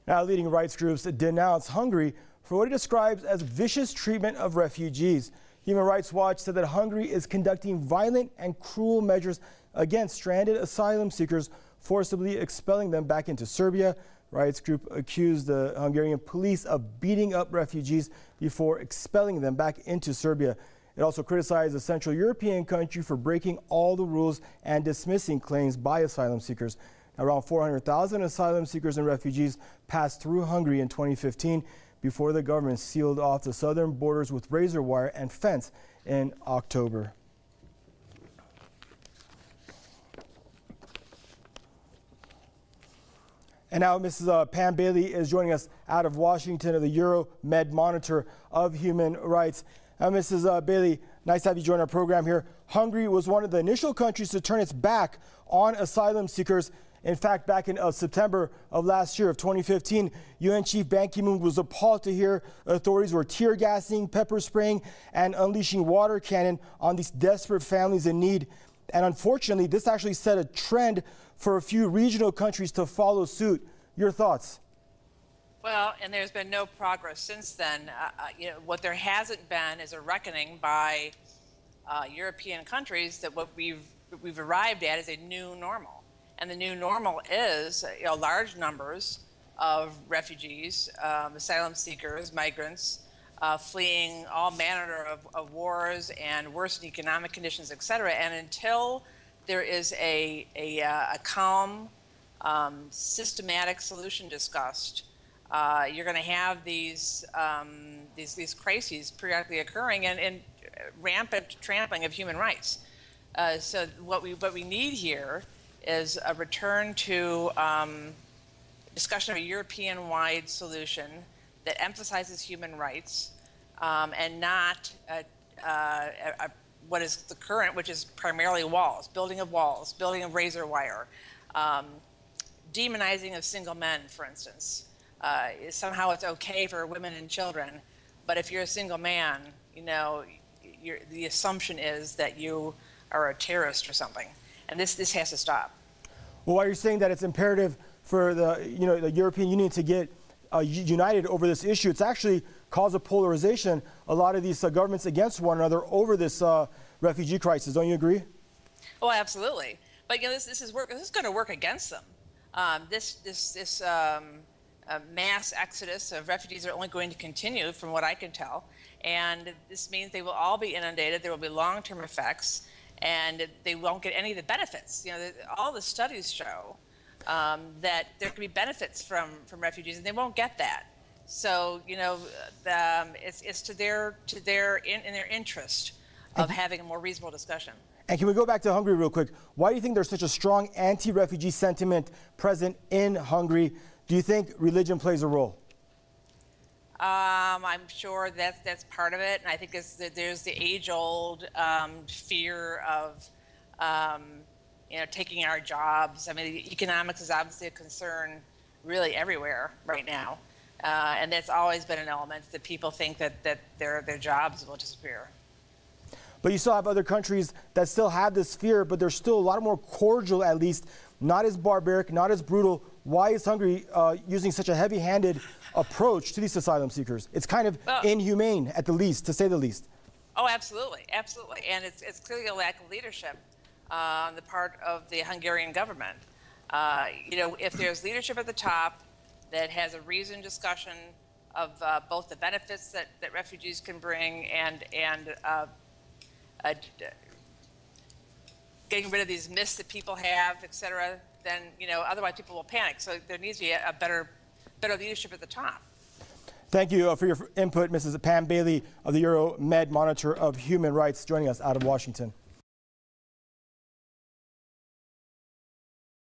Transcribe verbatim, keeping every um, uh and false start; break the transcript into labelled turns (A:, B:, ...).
A: Now, leading rights groups denounce Hungary for what it describes as vicious treatment of refugees. Human Rights Watch said that Hungary is conducting violent and cruel measures against stranded asylum seekers, forcibly expelling them back into Serbia. Rights group accused the Hungarian police of beating up refugees before expelling them back into Serbia. It also criticized a Central European country for breaking all the rules and dismissing claims by asylum seekers. Around four hundred thousand asylum seekers and refugees passed through Hungary in twenty fifteen before the government sealed off the southern borders with razor wire and fence in October. And now Missus Uh, Pam Bailey is joining us out of Washington of the Euromed Monitor of Human Rights. Uh, Missus Uh, Bailey, nice to have you join our program here. Hungary was one of the initial countries to turn its back on asylum seekers. In fact, back in uh, September of last year of twenty fifteen, U N Chief Ban Ki-moon was appalled to hear authorities were tear gassing, pepper spraying, and unleashing water cannon on these desperate families in need. And unfortunately, this actually set a trend for a few regional countries to follow suit. Your thoughts?
B: Well, and there's been no progress since then. Uh, you know, what there hasn't been is a reckoning by uh, European countries that what we've we've arrived at is a new normal. And the new normal is, you know, large numbers of refugees, um, asylum seekers, migrants, uh, fleeing all manner of, of wars and worsened economic conditions, et cetera. And until there is a, a, uh, a calm, um, systematic solution discussed, uh, you're going to have these, um, these, these crises periodically occurring and, and rampant trampling of human rights. Uh, so what we, what we need here is a return to um, discussion of a European-wide solution that emphasizes human rights um, and not a, uh, a, a, what is the current, which is primarily walls, building of walls, building of razor wire, um, demonizing of single men, for instance. Uh, somehow it's okay for women and children, but if you're a single man, you know, you're, the assumption is that you are a terrorist or something. And this, this has to stop.
A: Well, why are you saying that it's imperative for the, you know, the European Union to get uh, united over this issue? It's actually caused a polarization, a lot of these uh, governments against one another over this uh, refugee crisis. Don't you agree?
B: Oh, absolutely. But you know, this, this is work. This is going to work against them. Um, this this this um, uh, mass exodus of refugees are only going to continue, from what I can tell, and this means they will all be inundated. There will be long-term effects, and they won't get any of the benefits. You know, the, all the studies show um, that there could be benefits from, from refugees, and they won't get that. So, you know, um, it's, it's to their, to their in, in their interest of having a more reasonable discussion.
A: And can we go back to Hungary real quick? Why do you think there's such a strong anti-refugee sentiment present in Hungary? Do you think religion plays a role?
B: Um, I'm sure that's, that's part of it. And I think it's, there's the age-old um, fear of, um, you know, taking our jobs. I mean, economics is obviously a concern really everywhere right now. Uh, and that's always been an element that people think that, that their, their jobs will disappear.
A: But you still have other countries that still have this fear, but they're still a lot more cordial, at least, not as barbaric, not as brutal. Why is Hungary uh, using such a heavy-handed approach to these asylum seekers? It's kind of well, inhumane, at the least, to say the least.
B: Oh, absolutely, absolutely. And it's, it's clearly a lack of leadership uh, on the part of the Hungarian government. Uh, you know, if there's leadership at the top that has a reasoned discussion of uh, both the benefits that, that refugees can bring and, and uh, uh, getting rid of these myths that people have, et cetera, then, you know, otherwise people will panic. So there needs to be a, a better better leadership at the top.
A: Thank you uh, for your input, Missus Pam Bailey of the Euromed Monitor of Human Rights, joining us out of Washington.